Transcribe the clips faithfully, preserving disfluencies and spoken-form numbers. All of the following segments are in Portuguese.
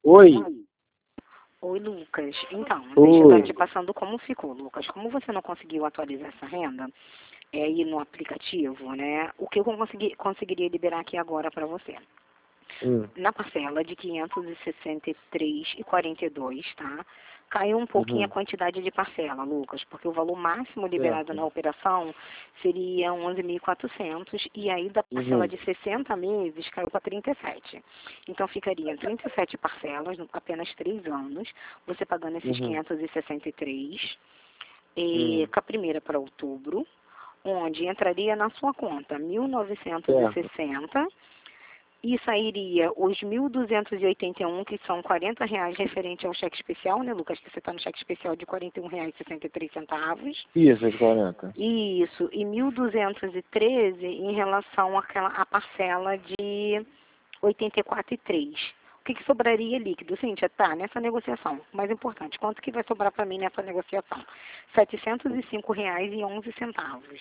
Oi. Oi, Lucas. Então, deixa eu estar Oi. te passando como ficou, Lucas. Como você não conseguiu atualizar essa renda é, aí no aplicativo, né? O que eu consegui, conseguiria liberar aqui agora para você? Hum. Na parcela de quinhentos e sessenta e três reais e quarenta e dois centavos, tá? Caiu um pouquinho a Uhum. quantidade de parcela, Lucas, porque o valor máximo liberado Certo. na operação seria onze mil e quatrocentos e aí da parcela Uhum. de sessenta meses caiu para trinta e sete. Então ficaria trinta e sete parcelas, apenas três anos, você pagando esses Uhum. quinhentos e sessenta e três, e Hum. com a primeira para outubro, onde entraria na sua conta mil novecentos e Certo. sessenta e sairia os mil duzentos e oitenta e um, que são quarenta reais referente ao cheque especial, né, Lucas? Que você está no cheque especial de quarenta e um reais e sessenta e três centavos. Isso, de quarenta. Isso, e mil duzentos e treze em relação àquela, à parcela de oitenta e quatro reais e três centavos. O que, que sobraria líquido? Cíntia, tá, nessa negociação, mais importante, quanto que vai sobrar para mim nessa negociação? setecentos e cinco reais e onze centavos.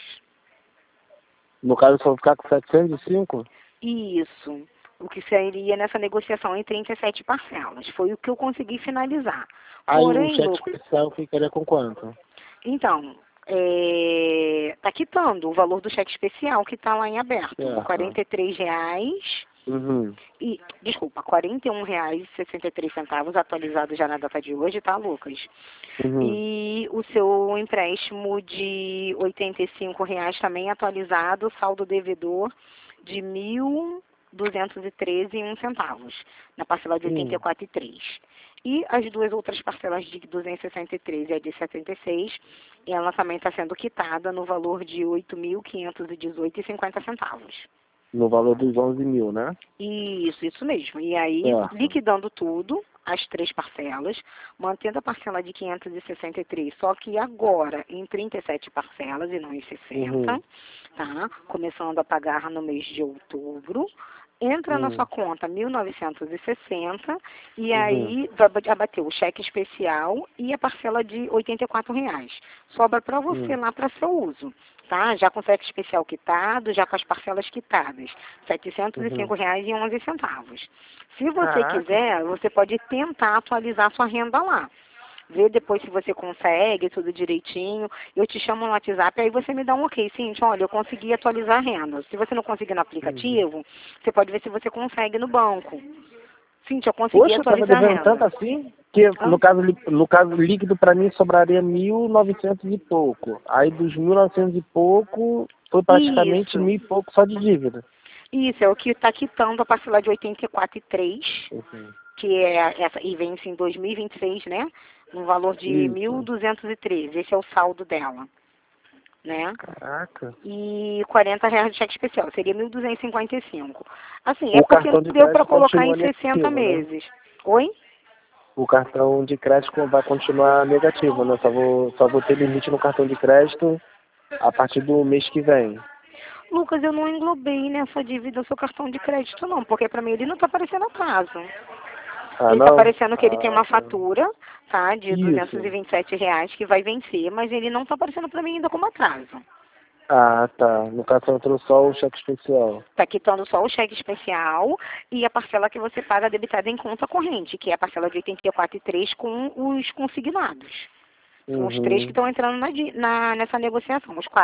No caso, só ficar com setecentos e cinco? Isso, o que sairia nessa negociação em trinta e sete parcelas. Foi o que eu consegui finalizar. Aí o Porém, cheque Lucas, especial ficaria com quanto? então, está quitando o valor do cheque especial que está lá em aberto. Certo. quarenta e três reais Uhum. e, desculpa, quarenta e um reais e sessenta e três centavos, atualizado já na data de hoje, tá, Lucas? Uhum. E o seu empréstimo de oitenta e cinco reais também atualizado, saldo devedor de mil duzentos e treze e um centavos, na parcela de oitenta e Hum. quatro e três. E as duas outras parcelas de duzentos e sessenta e três e a de setenta e seis, ela também está sendo quitada no valor de oito mil quinhentos e dezoito e cinquenta centavos. No valor dos onze mil, né? Isso, isso mesmo. E aí, Certo. liquidando tudo, as três parcelas, mantendo a parcela de quinhentos e sessenta e três, só que agora em trinta e sete parcelas e não em sessenta, Uhum. tá? Começando a pagar no mês de outubro. Entra na sua Hum. conta mil novecentos e sessenta e Uhum. aí vai abater o cheque especial e a parcela de oitenta e quatro reais. Sobra para você Hum. lá para seu uso, tá? Já com o cheque especial quitado, já com as parcelas quitadas, setecentos e Uhum. cinco reais e onze centavos. Se você Caraca. quiser, você pode tentar atualizar sua renda lá. Vê depois se você consegue, tudo direitinho. Eu te chamo no WhatsApp, aí você me dá um ok. Cíntia, olha, eu consegui atualizar a renda. Se você não conseguir no Uhum. aplicativo, você pode ver se você consegue no banco. Cíntia, eu consegui Poxa, eu tava atualizar a devendo tanto renda. assim, que Hã? no caso, lí- no caso líquido para mim sobraria mil e novecentos e pouco. Aí dos mil e novecentos e pouco, foi praticamente Isso. mil e pouco só de dívida. Isso, é o que está quitando a parcela de oitenta e quatro e três, Uhum. que é essa, e vence em dois mil e vinte e seis, né? No valor de mil Isso. duzentos e treze. Esse é o saldo dela, né? Caraca. E quarenta reais de cheque especial, seria mil duzentos e cinquenta e cinco. Assim, é O porque não cartão de deu para crédito colocar em continua sessenta negativo, né? meses. Oi? O cartão de crédito vai continuar negativo, né? Só vou, só vou ter limite no cartão de crédito a partir do mês que vem. Lucas, eu não englobei nessa dívida o seu cartão de crédito não, porque para mim ele não está aparecendo atraso. Ah, Ele está não? aparecendo que ele tem Ah, uma tá. fatura, tá, de duzentos e Isso. vinte e sete reais que vai vencer, mas ele não está aparecendo para mim ainda como atraso. Ah, tá. No caso, só entrou só o cheque especial. Está quitando só o cheque especial e a parcela que você paga debitada em conta corrente, que é a parcela de oitenta e quatro e três com os consignados. São os três que Uhum. estão entrando na, di- na- nessa negociação, os quatro.